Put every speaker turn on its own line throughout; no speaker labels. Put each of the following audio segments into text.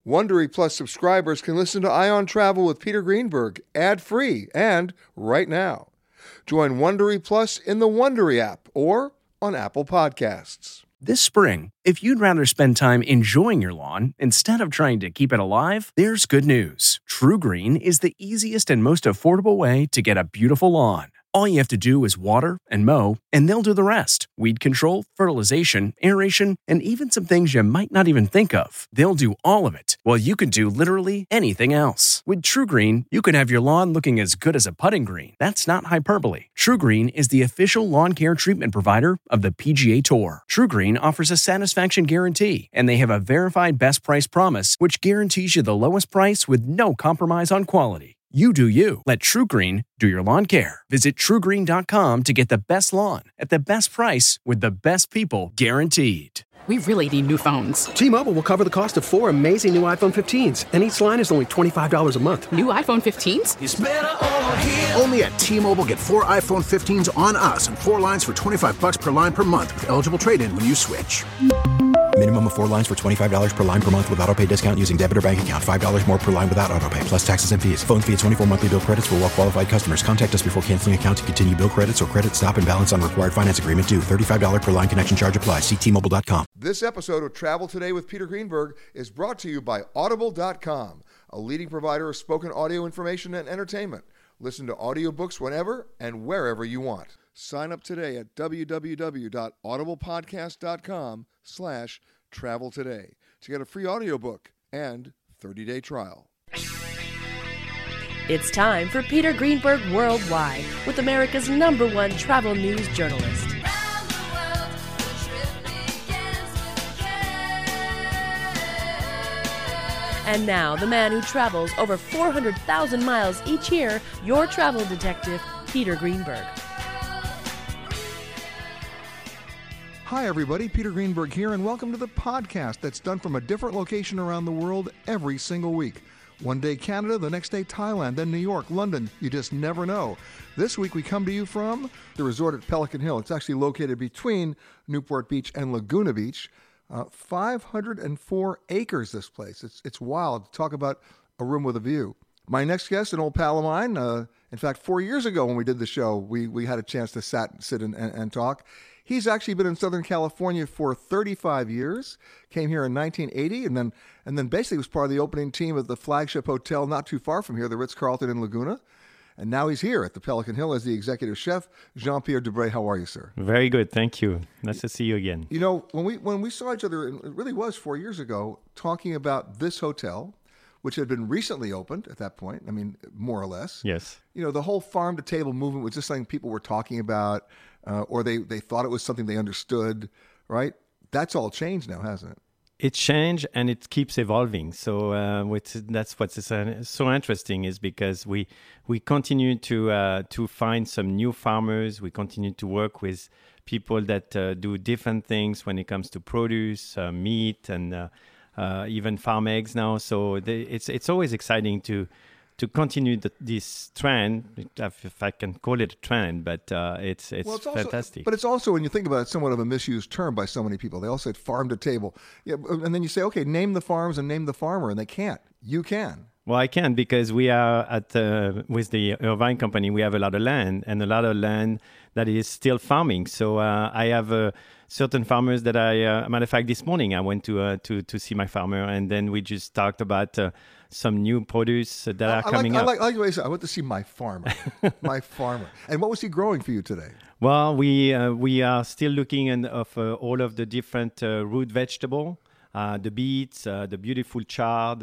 Wondery Plus subscribers can listen to Ion Travel with Peter Greenberg ad-free and right now. Join Wondery Plus in the Wondery app or on Apple Podcasts.
This spring, if you'd rather spend time enjoying your lawn instead of trying to keep it alive, there's good news. TruGreen is the easiest and most affordable way to get a beautiful lawn. All you have to do is water and mow, and they'll do the rest. Weed control, fertilization, aeration, and even some things you might not even think of. They'll do all of it, while you can do literally anything else. With TruGreen, you can have your lawn looking as good as a putting green. That's not hyperbole. TruGreen is the official lawn care treatment provider of the PGA Tour. TruGreen offers a satisfaction guarantee, and they have a verified best price promise, which guarantees you the lowest price with no compromise on quality. You do you. Let TruGreen do your lawn care. Visit TruGreen.com to get the best lawn at the best price with the best people guaranteed.
We really need new phones.
T-Mobile will cover the cost of 4 amazing new iPhone 15s, and each line is only $25 a month.
New iPhone 15s?
It's better over here. Only at T-Mobile, get 4 iPhone 15s on us and 4 lines for $25 per line per month with eligible trade-in when you switch.
Minimum of 4 lines for $25 per line per month with autopay discount using debit or bank account. $5 more per line without autopay, plus taxes and fees. Phone fee at 24 monthly bill credits for well-qualified customers. Contact us before canceling account to continue bill credits or credit stop and balance on required finance agreement due. $35 per line connection charge applies. See T-Mobile.com.
This episode of Travel Today with Peter Greenberg is brought to you by Audible.com, a leading provider of spoken audio information and entertainment. Listen to audiobooks whenever and wherever you want. Sign up today at www.audiblepodcast.com/travel today to get a free audiobook and 30-day trial.
It's time for Peter Greenberg Worldwide with America's #1 travel news journalist. And now, the man who travels over 400,000 miles each year, your travel detective, Peter Greenberg.
Hi, everybody. Peter Greenberg here, and welcome to the podcast that's done from a different location around the world every single week. One day Canada, the next day Thailand, then New York, London. You just never know. This week we come to you from the resort at Pelican Hill. It's actually located between Newport Beach and Laguna Beach. 504 acres, this place. It's wild. Talk about a room with a view. My next guest, an old pal of mine. In fact, 4 years ago when we did the show, we had a chance to sit and talk. He's actually been in Southern California for 35 years. Came here in 1980, and then basically was part of the opening team of the flagship hotel not too far from here, the Ritz-Carlton in Laguna. And now he's here at the Pelican Hill as the executive chef. Jean-Pierre Dubray, how are you, sir?
Very good, thank you. Nice to see you again.
You know, when we saw each other, it really was 4 years ago, talking about this hotel, which had been recently opened at that point, I mean, more or less.
Yes.
You know, the whole farm-to-table movement was just something people were talking about, or they thought it was something they understood, right? That's all changed now, hasn't it?
It changed and it keeps evolving. So that's what's so interesting is because we continue to find some new farmers. We continue to work with people that do different things when it comes to produce, meat, and even farm eggs now. So it's always exciting to continue this trend, if I can call it a trend, but it's fantastic.
But it's also, when you think about it, somewhat of a misused term by so many people. They all say farm to table. Yeah, and then you say, okay, name the farms and name the farmer, and they can't. You can.
Well, I can because we are with the Irvine Company, we have a lot of land and a lot of land that is still farming. So I have certain farmers that matter of fact, this morning I went to see my farmer, and then we just talked about some new produce that are coming up.
I like the way you said, I went to see my farmer. My farmer. And what was he growing for you today?
Well, we are still looking of all of the different root vegetable, the beets, the beautiful chard,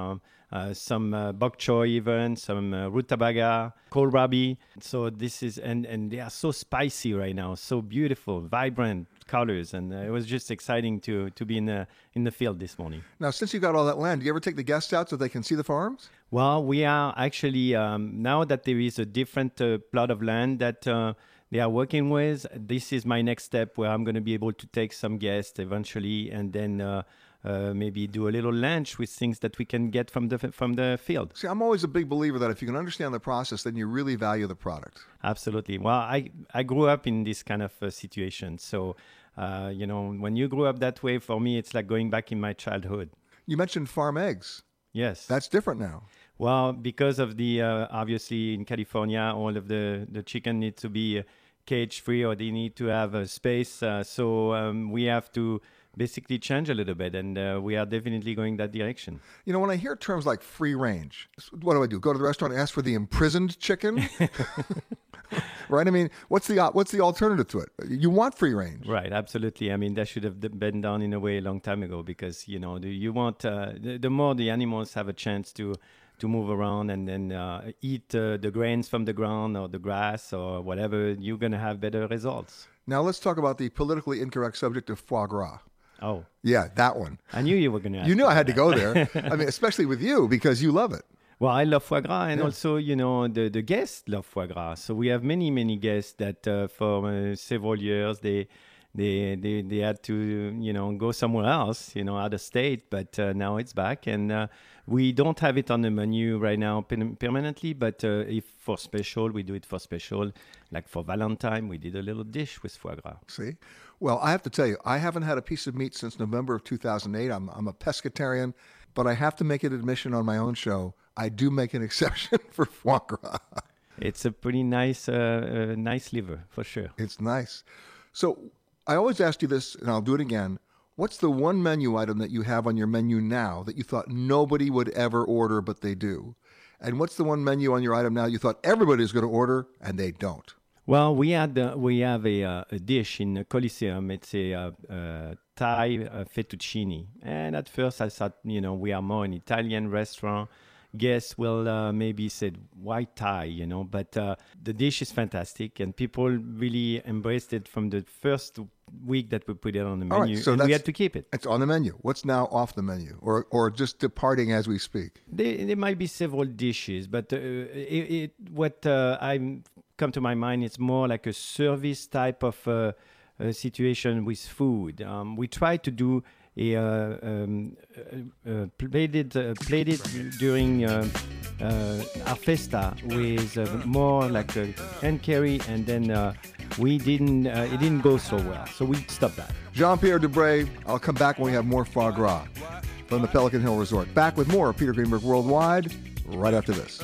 some bok choy even, some rutabaga, kohlrabi. So this is, and they are so spicy right now, so beautiful, vibrant colors, and it was just exciting to be in the field this morning.
Now, since you got all that land, do you ever take the guests out so they can see the farms?
Well, we are actually, now that there is a different plot of land that they are working with, this is my next step where I'm going to be able to take some guests eventually, and then maybe do a little lunch with things that we can get from the field.
See, I'm always a big believer that if you can understand the process, then you really value the product.
Absolutely. Well, I grew up in this kind of situation. So, when you grew up that way, for me, it's like going back in my childhood.
You mentioned farm eggs.
Yes.
That's different now.
Well, because of the, obviously in California, all of the chicken need to be cage-free, or they need to have a space. So we have to basically change a little bit, and we are definitely going that direction.
You know, when I hear terms like free range, what do? Go to the restaurant and ask for the imprisoned chicken? Right? I mean, what's the alternative to it? You want free range.
Right, absolutely. I mean, that should have been done in a way a long time ago, because, you know, you want, the more the animals have a chance to move around and then eat the grains from the ground or the grass or whatever, you're going to have better results.
Now let's talk about the politically incorrect subject of foie gras.
Oh.
Yeah, that one.
I knew you were going to ask.
You knew I had
that.
to go there. I mean, especially with you, because you love it.
Well, I love foie gras, and also, you know, the guests love foie gras. So we have many guests that for several years they had to, you know, go somewhere else, you know, out of state. But now it's back, and we don't have it on the menu right now permanently. But if for special, we do it for special. Like for Valentine, we did a little dish with foie gras.
See? Well, I have to tell you, I haven't had a piece of meat since November of 2008. I'm a pescatarian, but I have to make an admission on my own show. I do make an exception for foie gras.
It's a pretty nice liver, for sure.
It's nice. So I always ask you this, and I'll do it again. What's the one menu item that you have on your menu now that you thought nobody would ever order, but they do? And what's the one menu on your item now you thought everybody's going to order, and they don't?
Well, we have a dish in the Coliseum. It's a Thai fettuccine. And at first I thought, you know, we are more an Italian restaurant. Guests will maybe say, why Thai, you know? But the dish is fantastic, and people really embraced it from the first week that we put it on the menu.
All right, so
and we had to keep it.
It's on the menu. What's now off the menu, or just departing as we speak?
There might be several dishes, but what I'm come to my mind, it's more like a service type of situation with food. We try to do plated during our festa with more like a hand carry, and then we didn't. It didn't go so well, so we stopped that.
Jean-Pierre Dubreuil, I'll come back when we have more foie gras from the Pelican Hill Resort. Back with more Peter Greenberg Worldwide right after this.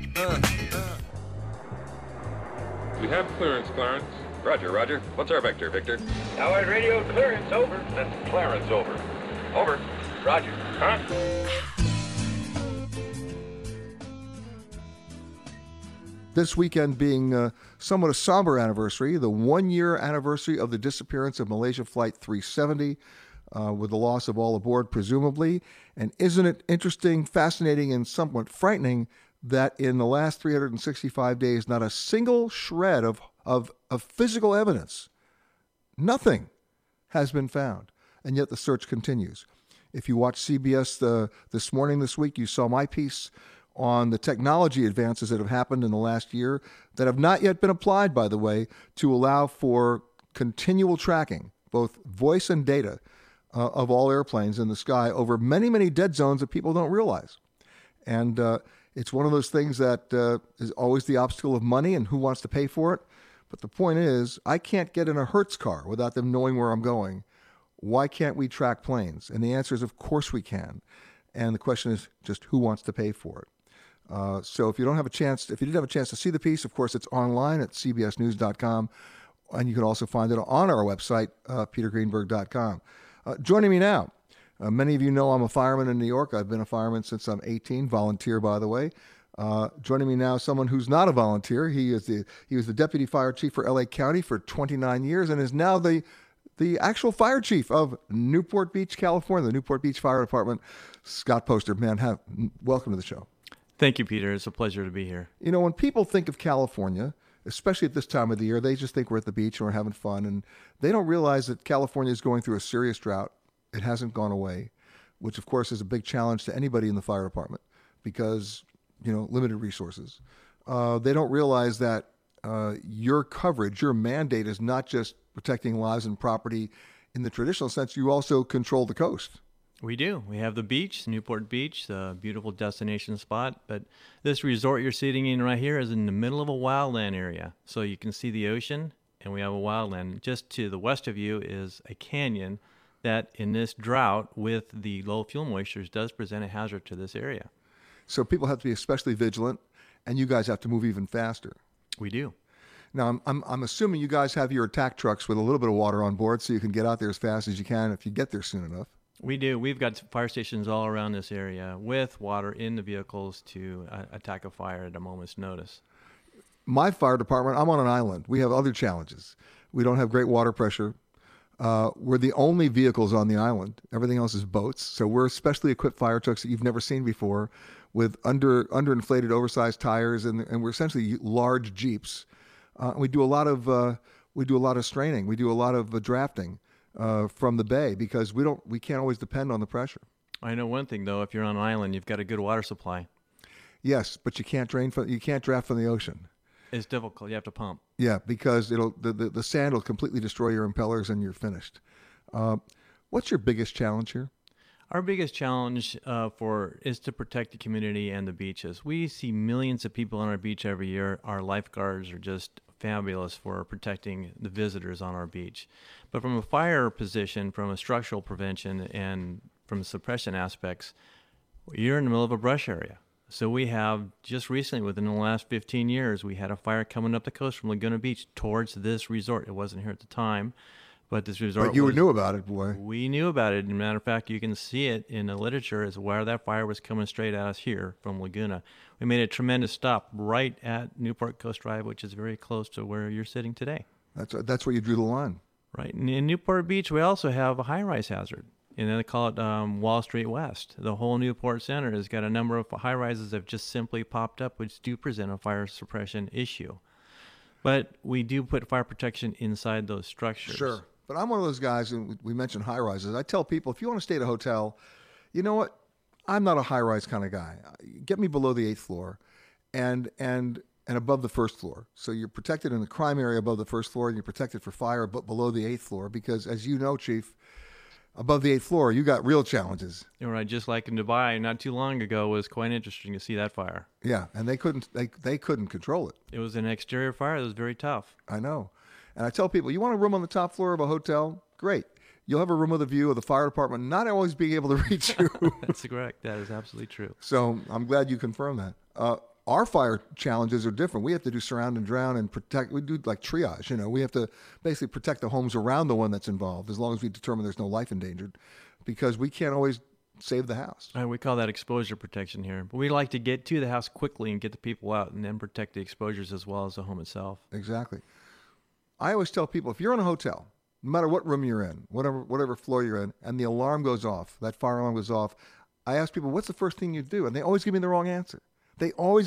We have clearance, Clarence.
Roger. What's our vector, Victor?
Howard radio clearance, over.
That's Clarence, over. Over. Roger.
Huh?
This weekend being somewhat a somber anniversary, the one-year anniversary of the disappearance of Malaysia Flight 370, with the loss of all aboard, presumably. And isn't it interesting, fascinating, and somewhat frightening that in the last 365 days, not a single shred of physical evidence, nothing has been found, and yet the search continues. If you watch CBS this week, you saw my piece on the technology advances that have happened in the last year that have not yet been applied, by the way, to allow for continual tracking, both voice and data, of all airplanes in the sky over many, many dead zones that people don't realize. And it's one of those things that is always the obstacle of money and who wants to pay for it. But the point is, I can't get in a Hertz car without them knowing where I'm going. Why can't we track planes? And the answer is, of course we can. And the question is just who wants to pay for it? So if you didn't have a chance to see the piece, of course, it's online at cbsnews.com. And you can also find it on our website, petergreenberg.com. Joining me now, many of you know I'm a fireman in New York. I've been a fireman since I'm 18, volunteer, by the way. Joining me now, someone who's not a volunteer. He was the deputy fire chief for LA County for 29 years and is now the actual fire chief of Newport Beach, California, the Newport Beach Fire Department. Scott Poster, man, welcome to the show.
Thank you, Peter. It's a pleasure to be here.
You know, when people think of California, especially at this time of the year, they just think we're at the beach and we're having fun, and they don't realize that California is going through a serious drought. It hasn't gone away, which of course is a big challenge to anybody in the fire department because, you know, limited resources. They don't realize that your coverage, your mandate is not just protecting lives and property in the traditional sense. You also control the coast.
We do. We have the beach, Newport Beach, the beautiful destination spot. But this resort you're sitting in right here is in the middle of a wildland area. So you can see the ocean, and we have a wildland. Just to the west of you is a canyon that in this drought with the low fuel moistures does present a hazard to this area.
So people have to be especially vigilant, and you guys have to move even faster.
We do.
Now, I'm assuming you guys have your attack trucks with a little bit of water on board so you can get out there as fast as you can if you get there soon enough.
We do. We've got fire stations all around this area with water in the vehicles to attack a fire at a moment's notice.
My fire department, I'm on an island. We have other challenges. We don't have great water pressure. We're the only vehicles on the island. Everything else is boats. So we're specially equipped fire trucks that you've never seen before with underinflated, oversized tires, and we're essentially large Jeeps. We do a lot of straining. We do a lot of drafting from the bay because we can't always depend on the pressure. I
know one thing though: if you're on an island, you've got a good water supply.
Yes, but you can't draft from the ocean.
It's difficult. You have to pump.
Yeah, because the sand will completely destroy your impellers and you're finished. What's your biggest challenge here?
Our biggest challenge is to protect the community and the beaches. We see millions of people on our beach every year. Our lifeguards are just fabulous for protecting the visitors on our beach. But from a fire position, from a structural prevention, and from suppression aspects, you're in the middle of a brush area. So we have, just recently, within the last 15 years, we had a fire coming up the coast from Laguna Beach towards this resort. It wasn't here at the time, but this resort.
But you knew about it, boy.
We knew about it. As a matter of fact, you can see it in the literature as where that fire was coming straight at us here from Laguna. We made a tremendous stop right at Newport Coast Drive, which is very close to where you're sitting today.
That's where you drew the line.
Right. And in Newport Beach, we also have a high-rise hazard. And then they call it Wall Street West. The whole Newport Center has got a number of high-rises that have just simply popped up, which do present a fire suppression issue. But we do put fire protection inside those structures.
Sure. But I'm one of those guys, and we mentioned high-rises. I tell people, if you want to stay at a hotel, you know what? I'm not a high-rise kind of guy. Get me below the 8th floor and above the 1st floor. So you're protected in the crime area above the 1st floor, and you're protected for fire but below the 8th floor because, as you know, Chief, above the 8th floor, you got real challenges.
You're right. Just like in Dubai, not too long ago, it was quite interesting to see that fire.
Yeah, and they couldn't control it.
It was an exterior fire that was very tough.
I know. And I tell people, you want a room on the top floor of a hotel? Great. You'll have a room with a view of the fire department not always being able to reach you.
That's correct. That is absolutely true.
So I'm glad you confirmed that. Our fire challenges are different. We have to do surround and drown and protect. We do like triage. We have to basically protect the homes around the one that's involved as long as we determine there's no life endangered because we can't always save the house.
We call that exposure protection here. But we like to get to the house quickly and get the people out and then protect the exposures as well as the home itself.
Exactly. I always tell people, if you're in a hotel, no matter what room you're in, whatever floor you're in, and the alarm goes off, that fire alarm goes off, I ask people, what's the first thing you do? And they always give me the wrong answer. They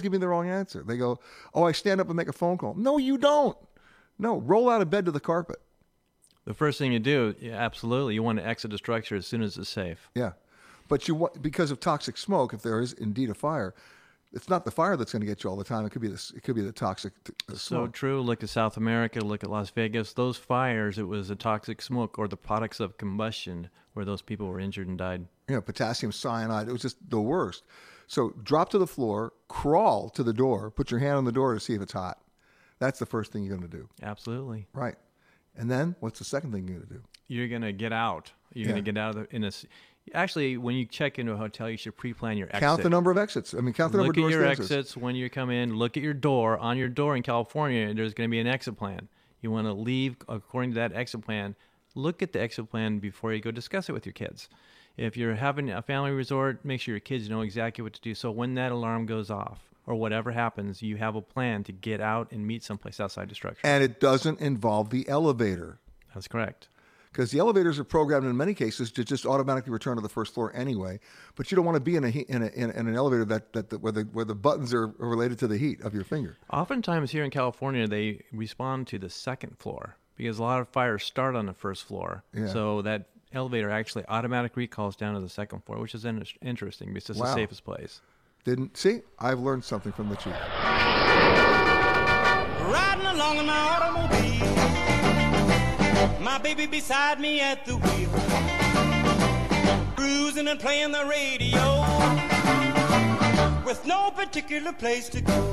go, oh, I stand up and make a phone call. No, you don't. No, roll out of bed to the carpet.
The first thing you do, absolutely, you want to exit the structure as soon as it's safe.
Yeah. But because of toxic smoke, if there is indeed a fire, it's not the fire that's going to get you all the time. It could be the toxic smoke.
So true. Look at South America. Look at Las Vegas. Those fires, it was the toxic smoke or the products of combustion where those people were injured and died.
Potassium cyanide. It was just the worst. So drop to the floor, crawl to the door, put your hand on the door to see if it's hot. That's the first thing you're going to do.
Absolutely.
Right. And then what's the second thing you're going to do?
You're going to get out. You're going to get out of Actually, when you check into a hotel, you should pre-plan your exit.
Count the number of exits. Count the number of doors.
Look at your exits when you come in. Look at your door. On your door in California, there's going to be an exit plan. You want to leave according to that exit plan. Look at the exit plan before you go discuss it with your kids. If you're having a family resort, make sure your kids know exactly what to do. So when that alarm goes off or whatever happens, you have a plan to get out and meet someplace outside the structure.
And it doesn't involve the elevator.
That's correct.
Because the elevators are programmed in many cases to just automatically return to the first floor anyway. But you don't want to be in an elevator where the buttons are related to the heat of your finger.
Oftentimes here in California, they respond to the second floor because a lot of fires start on the first floor. Yeah. So that elevator actually automatic recalls down to the second floor, which is interesting because it's the safest place.
I've learned something from the chief.
Riding along in my automobile, my baby beside me at the wheel, cruising and playing the radio with no particular place to go.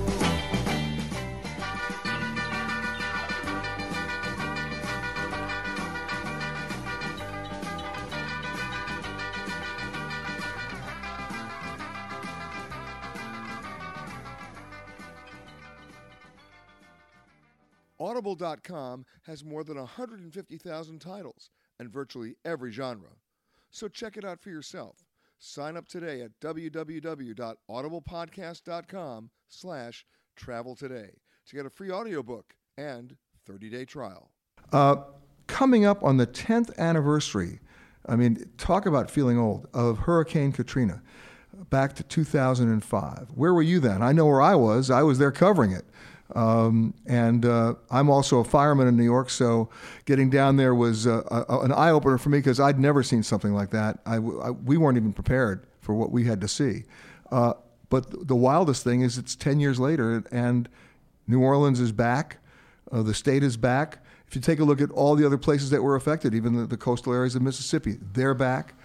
Audible.com has more than 150,000 titles and virtually every genre. So check it out for yourself. Sign up today at www.audiblepodcast.com/travel today to get a free audiobook and 30-day trial. Coming up on the 10th anniversary, I mean, talk about feeling old, of Hurricane Katrina back to 2005. Where were you then? I know where I was. I was there covering it. And I'm also a fireman in New York, so getting down there was an eye-opener for me because I'd never seen something like that. We weren't even prepared for what we had to see. But the wildest thing is it's 10 years later, and New Orleans is back. The state is back. If you take a look at all the other places that were affected, even the coastal areas of Mississippi, they're back.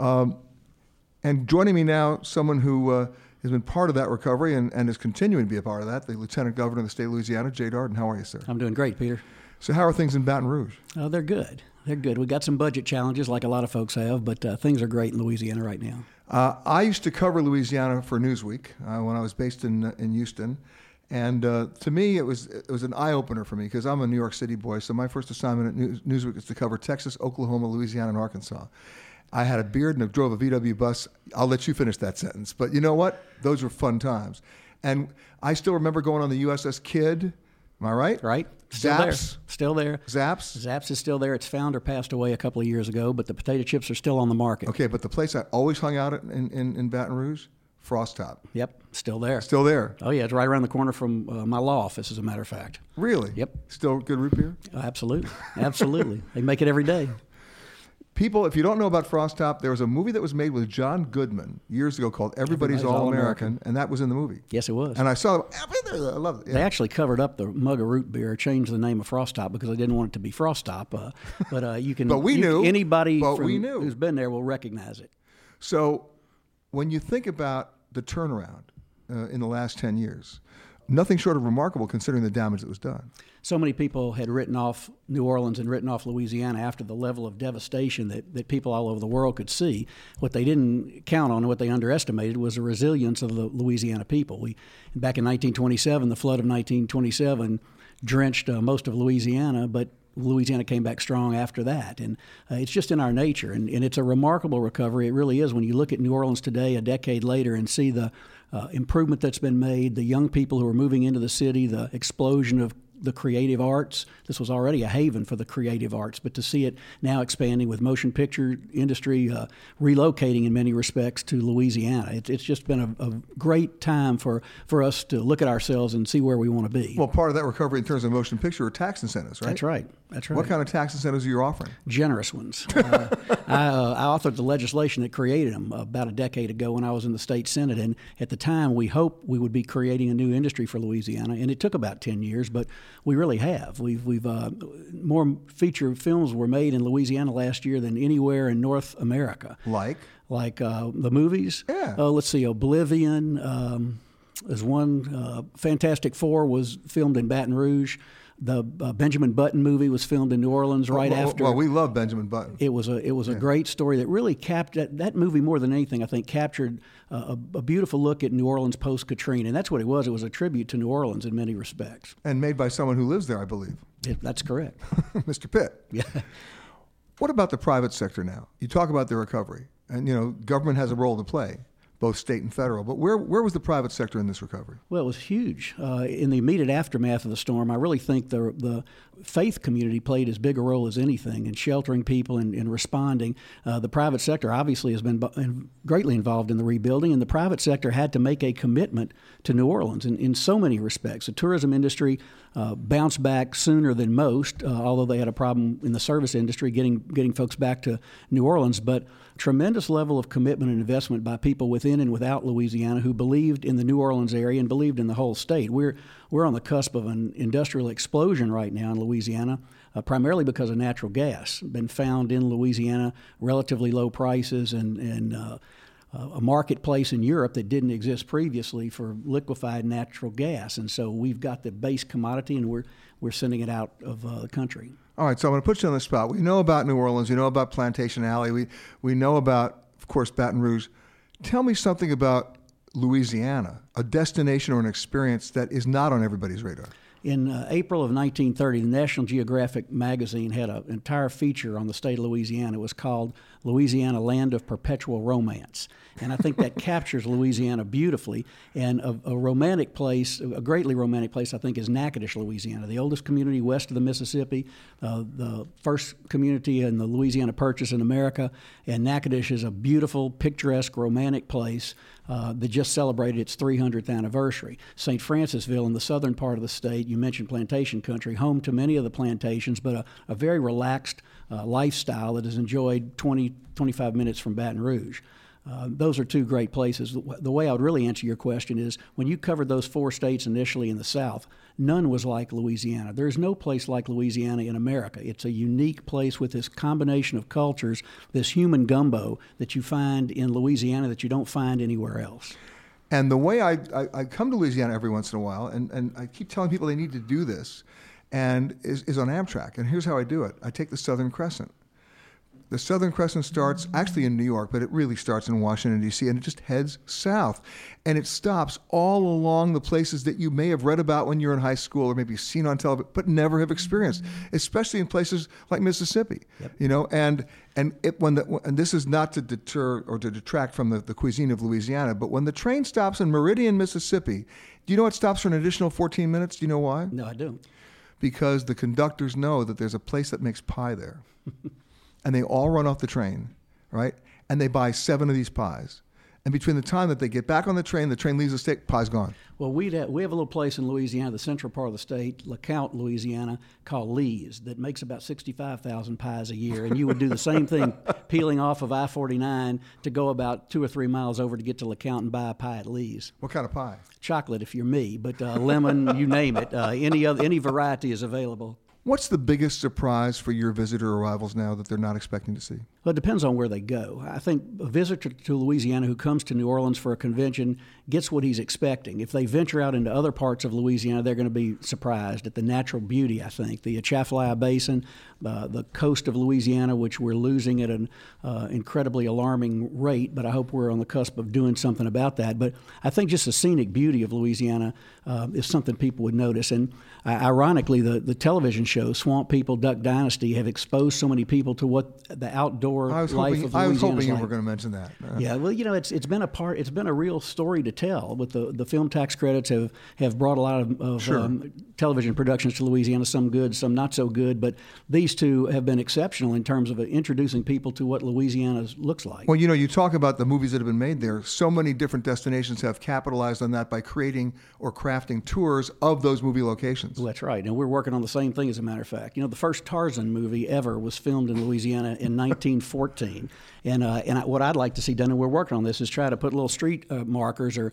And joining me now, someone who has been part of that recovery and is continuing to be a part of that, the Lieutenant Governor of the state of Louisiana, Jay Darden. How are you, sir?
I'm doing great, Peter.
So how are things in Baton Rouge?
They're good. They're good. We got some budget challenges like a lot of folks have, but things are great in Louisiana right now.
I used to cover Louisiana for Newsweek when I was based in Houston. And to me, it was an eye-opener for me because I'm a New York City boy. So my first assignment at Newsweek was to cover Texas, Oklahoma, Louisiana, and Arkansas. I had a beard and I drove a VW bus. I'll let you finish that sentence. But you know what? Those were fun times. And I still remember going on the USS Kidd. Am I right?
Right. Still
Zaps.
there. Still there.
Zaps?
Zaps is still there. Its founder passed away a couple of years ago, but the potato chips are still on the market.
Okay, but the place I always hung out at in Baton Rouge, Frost Top.
Yep, still there.
Still there.
Oh, yeah, it's right around the corner from my law office, as a matter of fact.
Really?
Yep.
Still good root beer?
Absolutely. Absolutely. They make it every day.
People, if you don't know about Frost Top, there was a movie that was made with John Goodman years ago called Everybody's All-American, and that was in the movie.
Yes, it was.
And I saw it. I love it. Yeah.
They actually covered up the mug of root beer, changed the name of Frost Top because they didn't want it to be Frost Top. But you can.
But we knew.
Anybody who's been there will recognize it.
So when you think about the turnaround in the last 10 years, nothing short of remarkable considering the damage that was done.
So many people had written off New Orleans and written off Louisiana after the level of devastation that people all over the world could see. What they didn't count on and what they underestimated was the resilience of the Louisiana people. Back in 1927, the flood of 1927 drenched most of Louisiana, but Louisiana came back strong after that. And it's just in our nature. And it's a remarkable recovery. It really is. When you look at New Orleans today, a decade later, and see the improvement that's been made, the young people who are moving into the city, the explosion of the creative arts. This was already a haven for the creative arts, but to see it now expanding with motion picture industry relocating in many respects to Louisiana, it's just been a great time for us to look at ourselves and see where we want to be.
Well, part of that recovery in terms of motion picture are tax incentives, right?
That's right. That's right.
What kind of tax incentives are you offering?
Generous ones. I authored the legislation that created them about a decade ago when I was in the state Senate, and at the time we hoped we would be creating a new industry for Louisiana, and it took about 10 years, but we really have. We've more feature films were made in Louisiana last year than anywhere in North America.
Like
the movies.
Yeah.
Let's see, Oblivion. There's one. Fantastic Four was filmed in Baton Rouge. The Benjamin Button movie was filmed in New Orleans after.
Well, we love Benjamin Button.
It was a great story that really captured that movie more than anything. I think captured a beautiful look at New Orleans post Katrina, and that's what it was. It was a tribute to New Orleans in many respects.
And made by someone who lives there, I believe.
That's correct,
Mr. Pitt.
Yeah.
What about the private sector now? You talk about the recovery, and government has a role to play, both state and federal. But where was the private sector in this recovery?
Well, it was huge. In the immediate aftermath of the storm, I really think the faith community played as big a role as anything in sheltering people and responding. The private sector obviously has been greatly involved in the rebuilding, and the private sector had to make a commitment to New Orleans in so many respects. The tourism industry bounced back sooner than most, although they had a problem in the service industry getting folks back to New Orleans. But tremendous level of commitment and investment by people within and without Louisiana who believed in the New Orleans area and believed in the whole state. We're on the cusp of an industrial explosion right now in Louisiana, primarily because of natural gas. Been found in Louisiana, relatively low prices, and a marketplace in Europe that didn't exist previously for liquefied natural gas. And so we've got the base commodity, and we're sending it out of the country.
All right, so I'm going to put you on the spot. We know about New Orleans. You know about Plantation Alley. We know about, of course, Baton Rouge. Tell me something about Louisiana, a destination or an experience that is not on everybody's radar.
In April of 1930, the National Geographic magazine had an entire feature on the state of Louisiana. It was called Louisiana, Land of Perpetual Romance. And I think that captures Louisiana beautifully. And a romantic place, a greatly romantic place, I think, is Natchitoches, Louisiana, the oldest community west of the Mississippi, the first community in the Louisiana Purchase in America. And Natchitoches is a beautiful, picturesque, romantic place that just celebrated its 300th anniversary. St. Francisville in the southern part of the state, you mentioned plantation country, home to many of the plantations, but a very relaxed lifestyle that is enjoyed 25 minutes from Baton Rouge. Those are two great places. The way I would really answer your question is, when you covered those 4 states initially in the South, none was like Louisiana. There is no place like Louisiana in America. It's a unique place with this combination of cultures, this human gumbo that you find in Louisiana that you don't find anywhere else.
And the way I come to Louisiana every once in a while, and I keep telling people they need to do this, and is on Amtrak. And here's how I do it. I take the Southern Crescent. The Southern Crescent starts actually in New York, but it really starts in Washington, D.C., and it just heads south. And it stops all along the places that you may have read about when you're in high school or maybe seen on television, but never have experienced, especially in places like Mississippi.
Yep.
You know, and this is not to deter or to detract from the cuisine of Louisiana, but when the train stops in Meridian, Mississippi, do you know it stops for an additional 14 minutes? Do you know why?
No, I don't.
Because the conductors know that there's a place that makes pie there. And they all run off the train, right? And they buy 7 of these pies. And between the time that they get back on the train leaves the state, pie's gone.
Well, we have a little place in Louisiana, the central part of the state, LeCount, Louisiana, called Lee's, that makes about 65,000 pies a year. And you would do the same thing peeling off of I-49 to go about 2 or 3 miles over to get to LeCount and buy a pie at Lee's.
What kind of pie?
Chocolate, if you're me, but lemon, you name it. Any variety is available.
What's the biggest surprise for your visitor arrivals now that they're not expecting to see?
Well, it depends on where they go. I think a visitor to Louisiana who comes to New Orleans for a convention gets what he's expecting. If they venture out into other parts of Louisiana, they're going to be surprised at the natural beauty, I think. The Atchafalaya Basin, the coast of Louisiana, which we're losing at an incredibly alarming rate, but I hope we're on the cusp of doing something about that. But I think just the scenic beauty of Louisiana is something people would notice. And ironically, the television show, Swamp People, Duck Dynasty, have exposed so many people to what the outdoor life of Louisiana is like.
I was hoping you were going to mention that.
Yeah, well, you know, it's been a real story to tell. With the film tax credits have brought a lot of
sure.
Television productions to Louisiana, some good, some not so good, but these two have been exceptional in terms of introducing people to what Louisiana looks like.
Well, you know, you talk about the movies that have been made there. So many different destinations have capitalized on that by creating or crafting tours of those movie locations.
Well, that's right, and we're working on the same thing, as a matter of fact. You know, the first Tarzan movie ever was filmed in Louisiana in 1914, and what I'd like to see done, and we're working on this, is try to put little street markers or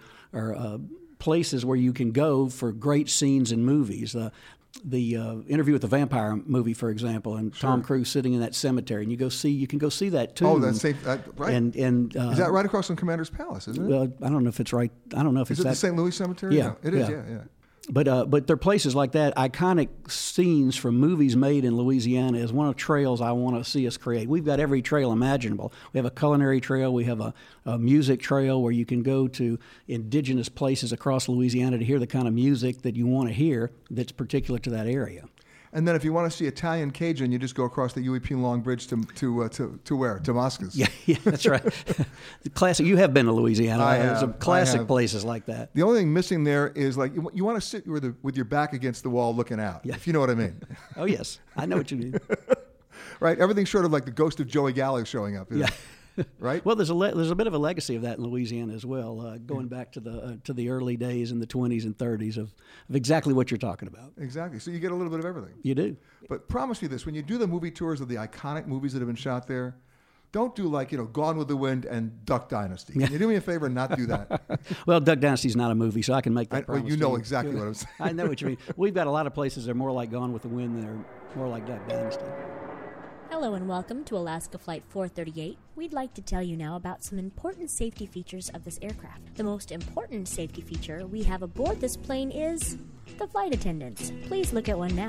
places where you can go for great scenes in movies. The Interview with the Vampire movie, for example, and
sure.
Tom Cruise sitting in that cemetery, and you can go see that too.
Oh, that's safe, right.
And
is that right across from Commander's Palace? Isn't it?
Well, I don't know if it's right. I don't know if
is
it's
it
that.
the St. Louis Cemetery?
Yeah,
no, it is. Yeah.
But there are places like that, iconic scenes from movies made in Louisiana is one of the trails I want to see us create. We've got every trail imaginable. We have a culinary trail. We have a music trail where you can go to indigenous places across Louisiana to hear the kind of music that you want to hear that's particular to that area.
And then if you want to see Italian Cajun, you just go across the UEP Long Bridge to where? To Moscow's.
Yeah, that's right. The classic. You have been to Louisiana.
I have.
There's some classic places like that.
The only thing missing there is like you want to sit with your back against the wall looking out.
Yeah.
If you know what I mean.
Oh yes, I know what you mean.
Right. Everything's short of like the ghost of Joey Gallo showing up.
Yeah.
Right.
Well, there's a bit of a legacy of that in Louisiana as well, going back to the early days in the 20s and 30s of exactly what you're talking about.
Exactly. So you get a little bit of everything.
You do.
But promise me this: when you do the movie tours of the iconic movies that have been shot there, don't do like Gone with the Wind and Duck Dynasty. Can you do me a favor and not do that?
Well, Duck Dynasty's not a movie, so I can make that promise.
Well, you know exactly what I'm saying.
I know what you mean. We've got a lot of places that are more like Gone with the Wind than are more like Duck Dynasty.
Hello and welcome to Alaska Flight 438. We'd like to tell you now about some important safety features of this aircraft. The most important safety feature we have aboard this plane is the flight attendants. Please look at one now.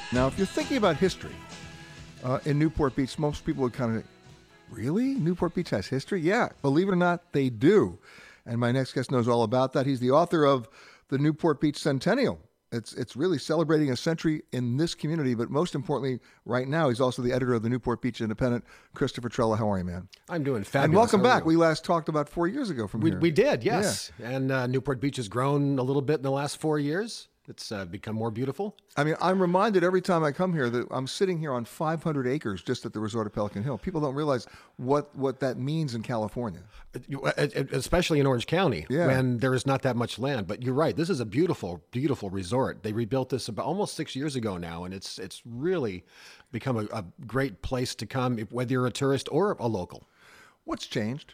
Now, if you're thinking about history in Newport Beach, most people would kind of, really? Newport Beach has history? Yeah, believe it or not, they do. And my next guest knows all about that. He's the author of the Newport Beach Centennial. It's really celebrating a century in this community, but most importantly, right now, he's also the editor of the Newport Beach Independent. Christopher Trella, how are you, man?
I'm doing fabulous.
And welcome back. We last talked about 4 years ago from here.
We did, yes. Yeah. And Newport Beach has grown a little bit in the last 4 years. It's become more beautiful.
I mean, I'm reminded every time I come here that I'm sitting here on 500 acres just at the resort of Pelican Hill. People don't realize what that means in California.
Especially in Orange County,
yeah,
when there is not that much land. But you're right, this is a beautiful, beautiful resort. They rebuilt this about almost 6 years ago now, and it's really become a great place to come, whether you're a tourist or a local.
What's changed?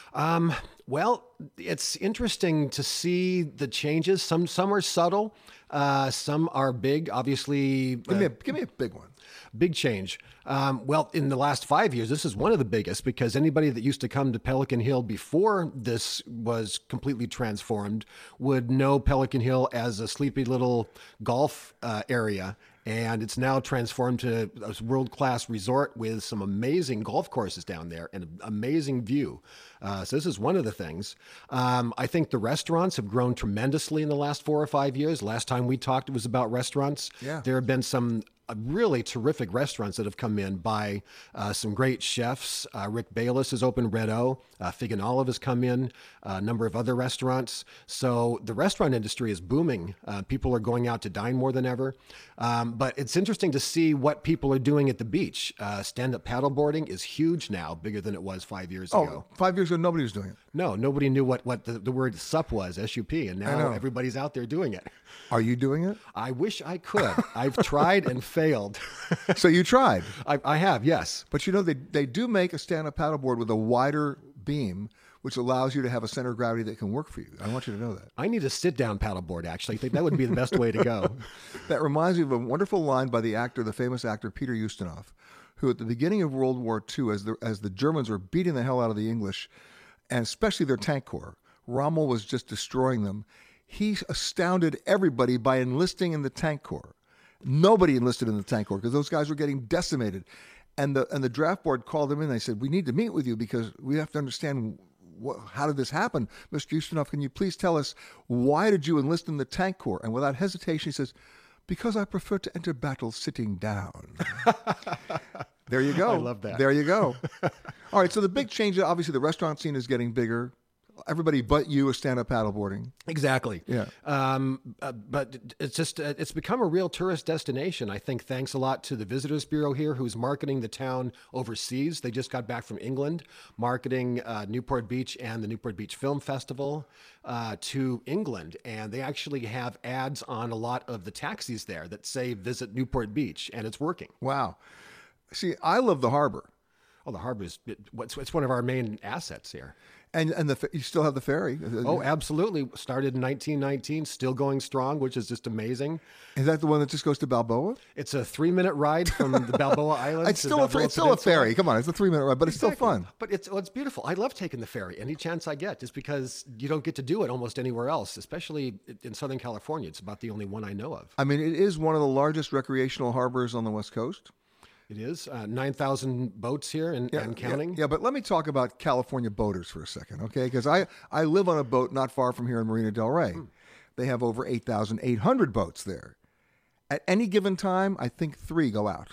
Well, it's interesting to see the changes. Some are subtle, some are big. Obviously,
give me a big one.
Big change. Well, in the last 5 years, this is one of the biggest, because anybody that used to come to Pelican Hill before this was completely transformed would know Pelican Hill as a sleepy little golf area. And it's now transformed to a world-class resort with some amazing golf courses down there and an amazing view. So this is one of the things. I think the restaurants have grown tremendously in the last 4 or 5 years. Last time we talked, it was about restaurants.
Yeah.
There have been some really terrific restaurants that have come in by some great chefs. Rick Bayless has opened Red O. Fig and Olive has come in. A number of other restaurants. So the restaurant industry is booming. People are going out to dine more than ever. But it's interesting to see what people are doing at the beach. Stand-up paddleboarding is huge now, bigger than it was 5 years ago.
5 years ago, nobody was doing it.
No, nobody knew what the word SUP was, S-U-P, and now everybody's out there doing it.
Are you doing it?
I wish I could. I've tried and failed.
So you tried?
I have, yes.
But you know, they do make a stand-up paddleboard with a wider beam, which allows you to have a center of gravity that can work for you. I want you to know that.
I need a sit-down paddleboard, actually. I think that would be the best way to go.
That reminds me of a wonderful line by the famous actor Peter Ustinov, who at the beginning of World War II, as the Germans were beating the hell out of the English, and especially their tank corps, Rommel was just destroying them. He astounded everybody by enlisting in the tank corps. Nobody enlisted in the tank corps because those guys were getting decimated. And the draft board called him in. They said, "We need to meet with you because we have to understand how did this happen? Mr. Ustinov, can you please tell us, why did you enlist in the tank corps?" And without hesitation, he says, "Because I prefer to enter battle sitting down." There you go.
I love that.
There you go. All right, so the big change, obviously the restaurant scene is getting bigger. Everybody but you is stand-up paddleboarding.
Exactly.
Yeah.
But it's just, it's become a real tourist destination. I think thanks a lot to the Visitors Bureau here, who's marketing the town overseas. They just got back from England, marketing Newport Beach and the Newport Beach Film Festival to England. And they actually have ads on a lot of the taxis there that say, "Visit Newport Beach," and it's working.
Wow. See, I love the harbor.
Oh, the harbor is, it's one of our main assets here.
And you still have the ferry.
Oh, absolutely. Started in 1919, still going strong, which is just amazing.
Is that the one that just goes to Balboa?
It's a 3-minute ride from the Balboa Islands.
It's still a ferry. Come on, it's a 3-minute ride, but it's still fun.
But it's beautiful. I love taking the ferry any chance I get, just because you don't get to do it almost anywhere else, especially in Southern California. It's about the only one I know of.
I mean, it is one of the largest recreational harbors on the West Coast.
It is 9,000 boats here and counting.
Yeah, but let me talk about California boaters for a second, okay? Because I live on a boat not far from here in Marina del Rey. They have over 8,800 boats there. At any given time, I think 3 go out.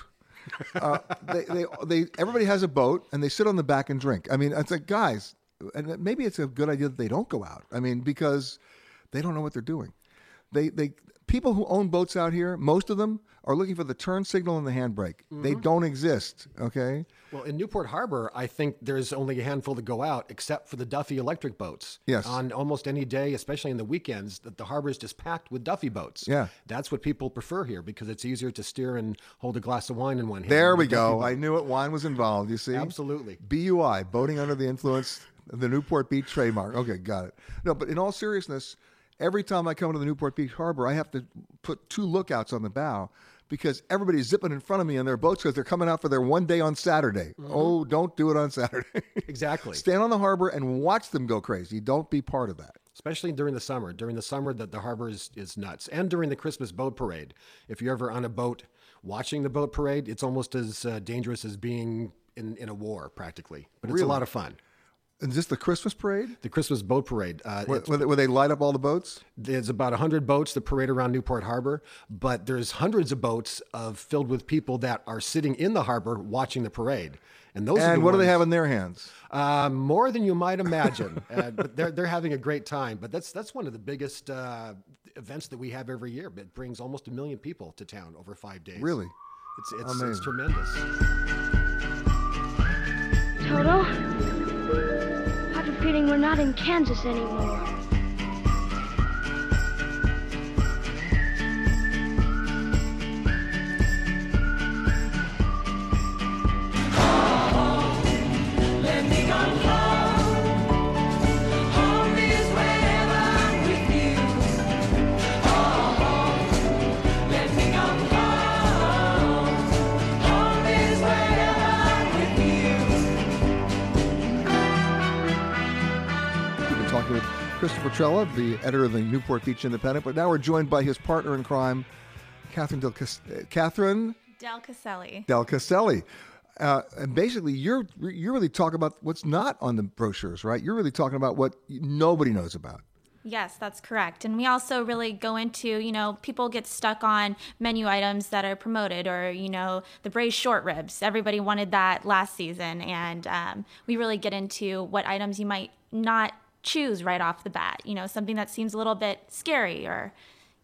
Everybody has a boat and they sit on the back and drink. I mean, it's like, guys, and maybe it's a good idea that they don't go out. I mean, because they don't know what they're doing. People who own boats out here, most of them are looking for the turn signal and the handbrake. Mm-hmm. They don't exist, okay?
Well, in Newport Harbor, I think there's only a handful that go out, except for the Duffy electric boats.
Yes.
On almost any day, especially in the weekends, the harbor is just packed with Duffy boats.
Yeah.
That's what people prefer here because it's easier to steer and hold a glass of wine in one hand.
There we go. I knew it. Wine was involved, you see?
Absolutely.
BUI, boating under the influence, the Newport Beach trademark. Okay, got it. No, but in all seriousness, every time I come to the Newport Beach Harbor, I have to put 2 lookouts on the bow because everybody's zipping in front of me on their boats because they're coming out for their one day on Saturday. Mm-hmm. Oh, don't do it on Saturday.
Exactly.
Stand on the harbor and watch them go crazy. Don't be part of that.
Especially during the summer. During the summer, the harbor is nuts. And during the Christmas boat parade. If you're ever on a boat watching the boat parade, it's almost as dangerous as being in a war, practically. But it's
Really?
a lot of fun.
Is this the Christmas parade?
The Christmas boat parade.
Where they light up all the boats?
There's about 100 boats that parade around Newport Harbor, but there's hundreds of boats filled with people that are sitting in the harbor watching the parade. And those are the
what do they
ones-
have in their hands?
More than you might imagine. But they're having a great time. But that's one of the biggest events that we have every year. It brings almost 1 million people to town over 5 days.
Really?
It's tremendous.
Toto, I have a feeling we're not in Kansas anymore.
Let me go home. Home is wherever I'm with you. Oh, let me go home. Home is wherever I'm with you.
We've been talking with Christopher Trella, the editor of the Newport Beach Independent, but now we're joined by his partner in crime, Catherine Del
Caselli.
Del Caselli. And basically, you're really talking about what's not on the brochures, right? You're really talking about what nobody knows about.
Yes, that's correct. And we also really go into, people get stuck on menu items that are promoted or, the braised short ribs. Everybody wanted that last season. And we really get into what items you might not choose right off the bat. Something that seems a little bit scary or,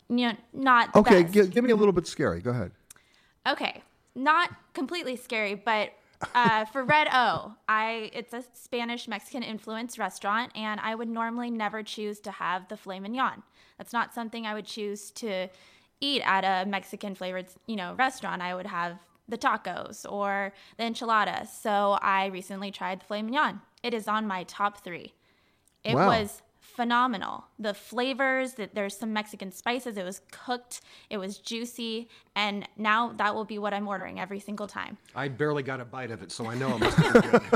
not the
Okay,
best.
give me a little bit scary. Go ahead.
Okay, not completely scary, but for Red O, it's a Spanish Mexican influenced restaurant, and I would normally never choose to have the filet mignon. That's not something I would choose to eat at a Mexican flavored, restaurant. I would have the tacos or the enchiladas. So I recently tried the filet mignon. It is on my top 3. It
Wow.
was phenomenal. The flavors, there's some Mexican spices. It was cooked. It was juicy. And now that will be what I'm ordering every single time.
I barely got a bite of it, so I know it must be good.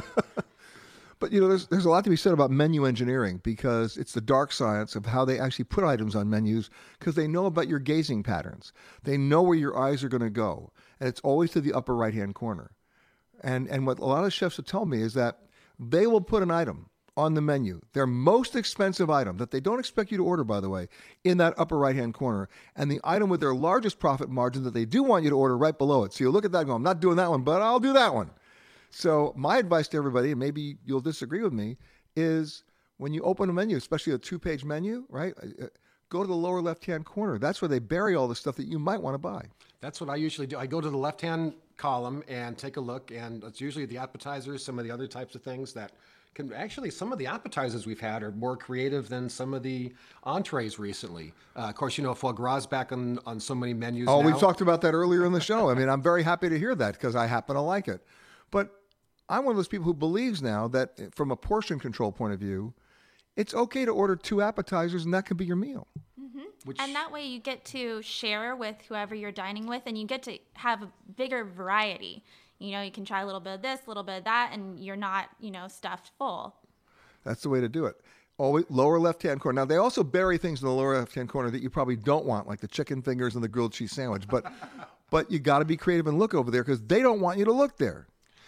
But there's a lot to be said about menu engineering because it's the dark science of how they actually put items on menus because they know about your gazing patterns. They know where your eyes are going to go, and it's always to the upper right-hand corner. And what a lot of chefs have told me is that they will put an item on the menu, their most expensive item that they don't expect you to order, by the way, in that upper right-hand corner, and the item with their largest profit margin that they do want you to order right below it. So you look at that and go, I'm not doing that one, but I'll do that one. So my advice to everybody, and maybe you'll disagree with me, is when you open a menu, especially a 2-page menu, right, go to the lower left-hand corner. That's where they bury all the stuff that you might want to buy.
That's what I usually do. I go to the left-hand column and take a look, and it's usually the appetizers, some of the other types of things that can actually, some of the appetizers we've had are more creative than some of the entrees recently. Of course, foie gras is back on so many menus now.
We talked about that earlier in the show. I mean, I'm very happy to hear that because I happen to like it. But I'm one of those people who believes now that from a portion control point of view, it's okay to order 2 appetizers and that can be your meal.
Mm-hmm. And that way you get to share with whoever you're dining with and you get to have a bigger variety. You can try a little bit of this, a little bit of that, and you're not, stuffed full.
That's the way to do it. Always lower left-hand corner. Now, they also bury things in the lower left-hand corner that you probably don't want, like the chicken fingers and the grilled cheese sandwich. But you got to be creative and look over there because they don't want you to look there.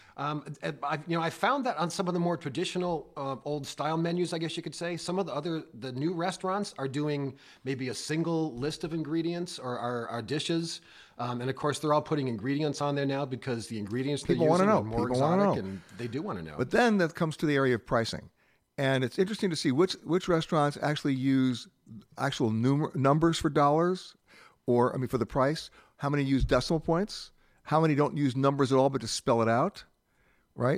I found that on some of the more traditional old style menus, I guess you could say, some of the new restaurants are doing maybe a single list of ingredients or our dishes. And of course, they're all putting ingredients on there now because the ingredients they're using are more exotic and they do want to know.
But then that comes to the area of pricing. And it's interesting to see which restaurants actually use actual numbers for dollars for the price. How many use decimal points? How many don't use numbers at all but just spell it out? Right?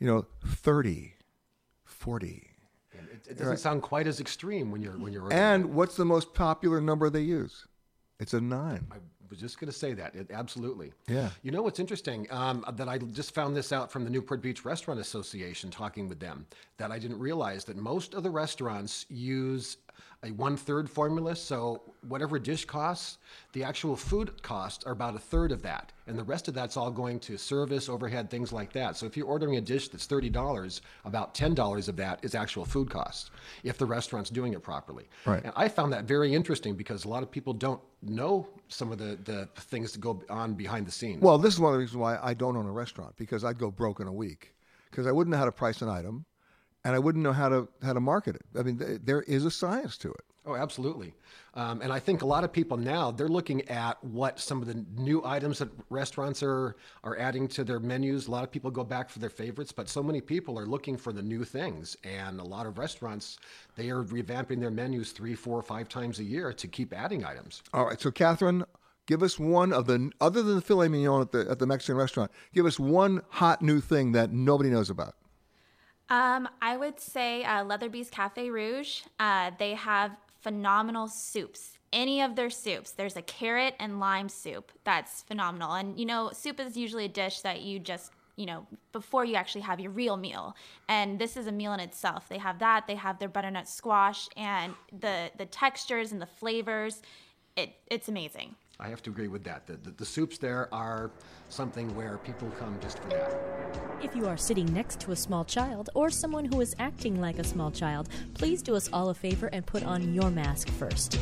30, 40.
It doesn't sound quite as extreme when you're ordering.
And what's the most popular number they use? It's a 9.
I was just going to say that. Absolutely.
Yeah.
What's interesting, that I just found this out from the Newport Beach Restaurant Association talking with them, that I didn't realize that most of the restaurants use a 1/3 formula. So whatever a dish costs, the actual food costs are about 1/3 of that. And the rest of that's all going to service, overhead, things like that. So if you're ordering a dish that's $30, about $10 of that is actual food costs, if the restaurant's doing it properly.
Right.
And I found that very interesting because a lot of people don't know some of the things that go on behind the scenes.
Well, this is one of the reasons why I don't own a restaurant, because I'd go broke in a week, because I wouldn't know how to price an item, and I wouldn't know how to market it. I mean, there is a science to it.
Oh, absolutely. And I think a lot of people now, they're looking at what some of the new items that restaurants are adding to their menus. A lot of people go back for their favorites, but so many people are looking for the new things. And a lot of restaurants, they are revamping their menus 3, 4, 5 times a year to keep adding items.
All right, so Catherine, give us one of the, other than the filet mignon at the Mexican restaurant, give us one hot new thing that nobody knows about.
I would say Leatherby's Cafe Rouge. They have phenomenal soups. Any of their soups. There's a carrot and lime soup that's phenomenal. And, soup is usually a dish that you just, before you actually have your real meal. And this is a meal in itself. They have that. They have their butternut squash, and the textures and the flavors. It's amazing.
I have to agree with that. The soups there are something where people come just for that.
If you are sitting next to a small child or someone who is acting like a small child, please do us all a favor and put on your mask first.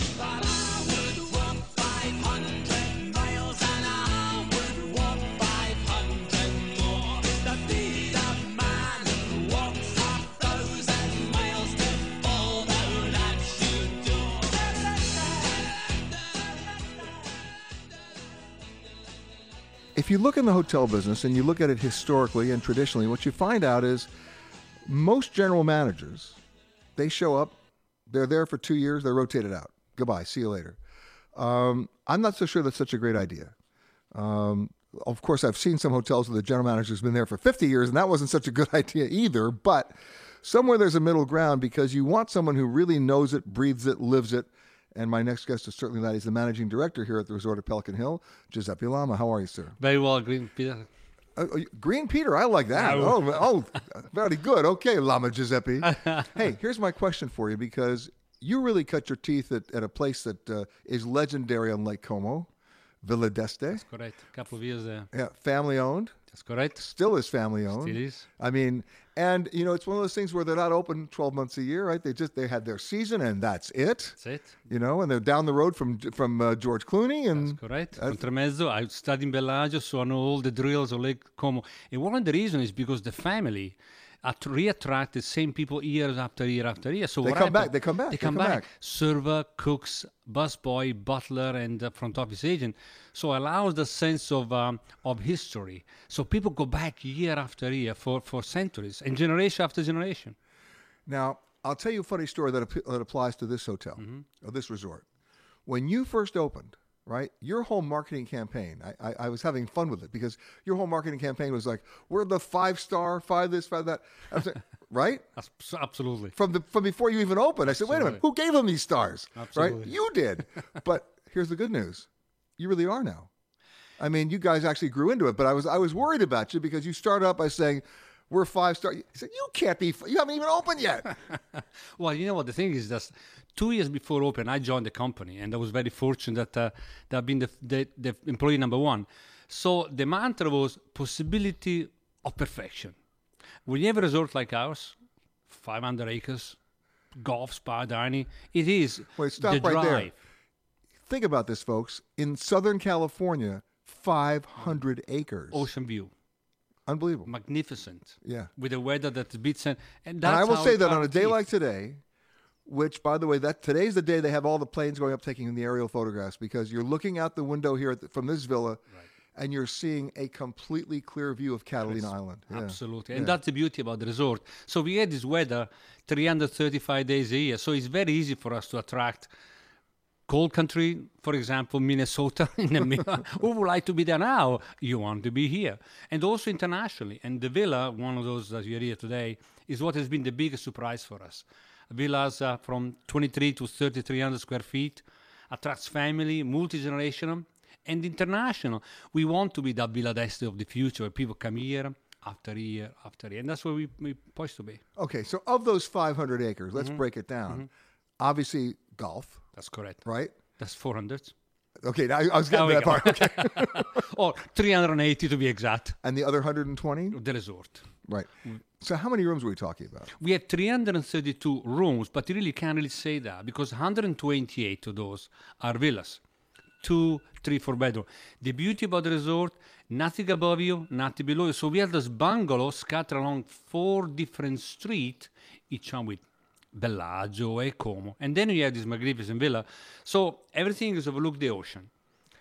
If you look in the hotel business and you look at it historically and traditionally, what you find out is most general managers, they show up, they're there for 2 years, they're rotated out. Goodbye, see you later. I'm not so sure that's such a great idea. Of course, I've seen some hotels where the general manager's been there for 50 years, and that wasn't such a good idea either. But somewhere there's a middle ground, because you want someone who really knows it, breathes it, lives it. And my next guest is certainly that. He's the managing director here at the resort at Pelican Hill, Giuseppe Lama. How are you, sir?
Very well, Green Peter.
Green Peter, I like that. Oh, very good. Okay, Lama Giuseppe. Hey, here's my question for you, because you really cut your teeth at a place that is legendary on Lake Como, Villa d'Este.
That's correct. A couple of years there.
Yeah, family owned.
That's correct.
Still is family owned.
Still is.
I mean, and it's one of those things where they're not open 12 months a year, right? They had their season and that's it.
That's it.
And they're down the road from George Clooney. And
that's correct. Contramezzo. I studied in Bellagio, so I know all the drills of Lake Como. And one of the reasons is because the family reattract the same people year after year after year. So
they come back. They come back.
Server, cooks, busboy, butler, and front office agent. So allows the sense of history. So people go back year after year for centuries and generation after generation.
Now, I'll tell you a funny story that applies to this hotel, or this resort. When you first opened, right, your whole marketing campaign, I was having fun with it, because your whole marketing campaign was like, we're the 5-star, 5 this, 5 that. I was like, right?
Absolutely.
From before you even opened, I said, wait a minute, who gave them these stars?
Absolutely.
Right? You did. But here's the good news. You really are now. I mean, you guys actually grew into it, but I was worried about you, because you started out by saying, we're 5-star. You said, you can't be, you haven't even opened yet.
Well, you know what, the thing is that 2 years before open, I joined the company, and I was very fortunate that I've been the employee number one. So the mantra was possibility of perfection. When you have a resort like ours, 500 acres, golf, spa, dining, it is
stop
the
right
drive.
there. Think about this, folks. In Southern California, 500 acres.
Ocean view.
Unbelievable.
Magnificent.
Yeah.
With the weather that beats. And
I will say that on a day like today, which, by the way, today's the day they have all the planes going up taking the aerial photographs, because you're looking out the window here from this villa, and you're seeing a completely clear view of Catalina Island. Yeah.
Absolutely. And that's the beauty about the resort. So we had this weather 335 days a year. So it's very easy for us to attract cold country, for example, Minnesota, in the middle. Who would like to be there now? You want to be here. And also internationally. And the villa, one of those that you're here today, is what has been the biggest surprise for us. Villas from 23 to 3,300 square feet, attracts family, multi-generational, and international. We want to be that Villa d'Este of the future, where people come here after year after year. And that's where we poised to be.
Okay, so of those 500 acres, let's break it down. obviously golf.
That's correct.
Right?
That's 400.
Okay, now I was getting that part. Okay.
Or 380 to be exact.
And the other 120?
The resort.
Right. So how many rooms are we talking about?
We have 332 rooms, but you really can't really say that because 128 of those are villas. 2, 3, 4 bedroom. The beauty about the resort, nothing above you, nothing below you. So we have this bungalow scattered along 4 different streets, each one with Bellagio e Como. And then you have this magnificent villa. So everything is overlook the ocean.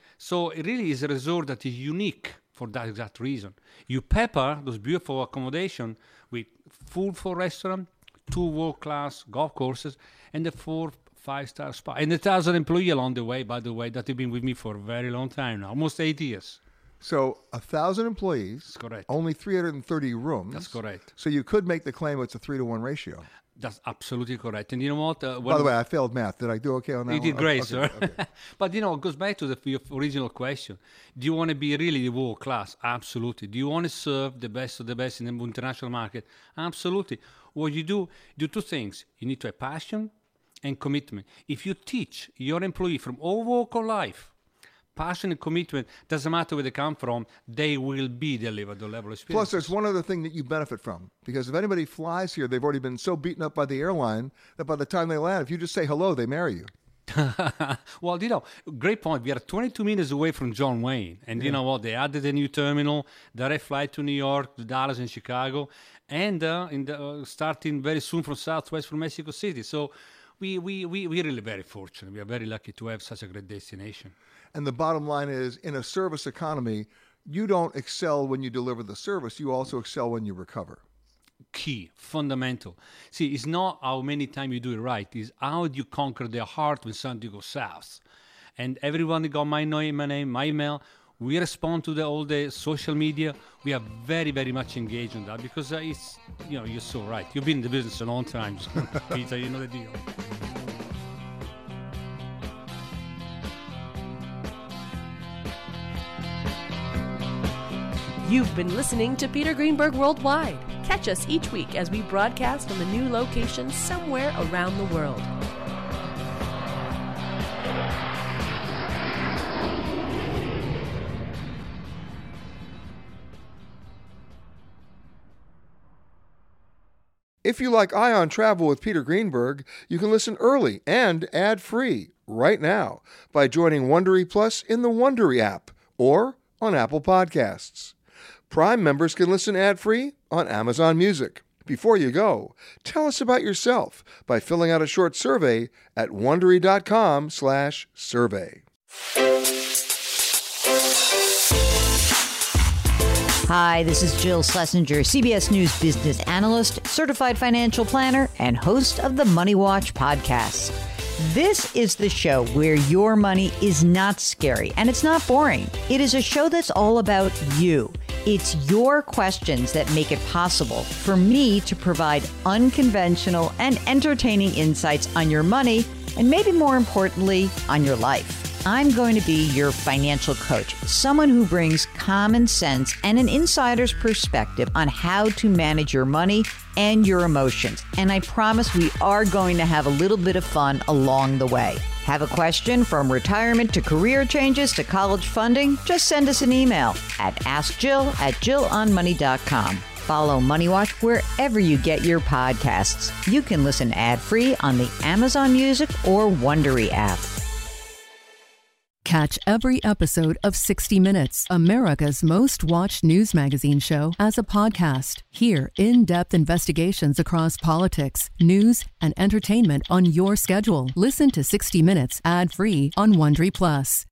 So it really is a resort that is unique for that exact reason. You pepper those beautiful accommodation with full 4 restaurant, 2 world-class golf courses, and the 4 5-star spa. And 1,000 employees along the way, by the way, that have been with me for a very long time now, almost 8 years.
So 1,000 employees.
That's correct.
Only 330 rooms.
That's correct.
So you could make the claim it's a 3-to-1 ratio.
That's absolutely correct. And you know what?
By the way, I failed math. Did I do okay on that?
You did great, sir.
Okay.
But, you know, it goes back to your original question. Do you want to be really the world class? Absolutely. Do you want to serve the best of the best in the international market? Absolutely. What you do 2 things. You need to have passion and commitment. If you teach your employee from all walk of life, passion and commitment, doesn't matter where they come from, they will be delivered the level of experience.
Plus, there's one other thing that you benefit from. Because if anybody flies here, they've already been so beaten up by the airline that by the time they land, if you just say hello, they marry you.
Well, you know, great point. We are 22 minutes away from John Wayne. And you know what? They added a new terminal, direct flight to New York, to Dallas and Chicago, and starting very soon from Southwest from Mexico City. So we're really very fortunate. We are very lucky to have such a great destination.
And the bottom line is, in a service economy, you don't excel when you deliver the service. You also excel when you recover.
Key, fundamental. See, it's not how many times you do it right. It's how do you conquer their heart when something goes south. And everyone got my name, my email. We respond to all the social media. We are very, very much engaged in that because it's, you know, you're so right. You've been in the business a long time, Peter. You know the deal.
You've been listening to Peter Greenberg Worldwide. Catch us each week as we broadcast from a new location somewhere around the world.
If you like Ion Travel with Peter Greenberg, you can listen early and ad-free right now by joining Wondery Plus in the Wondery app or on Apple Podcasts. Prime members can listen ad-free on Amazon Music. Before you go, tell us about yourself by filling out a short survey at Wondery.com/survey.
Hi, this is Jill Schlesinger, CBS News business analyst, certified financial planner, and host of the Money Watch podcast. This is the show where your money is not scary and it's not boring. It is a show that's all about you. It's your questions that make it possible for me to provide unconventional and entertaining insights on your money and maybe more importantly, on your life. I'm going to be your financial coach, someone who brings common sense and an insider's perspective on how to manage your money and your emotions. And I promise we are going to have a little bit of fun along the way. Have a question from retirement to career changes to college funding? Just send us an email at askjill@jillonmoney.com. Follow Money Watch wherever you get your podcasts. You can listen ad-free on the Amazon Music or Wondery app.
Catch every episode of 60 Minutes, America's most watched news magazine show, as a podcast. Hear in-depth investigations across politics, news, and entertainment on your schedule. Listen to 60 Minutes ad-free on Wondery Plus.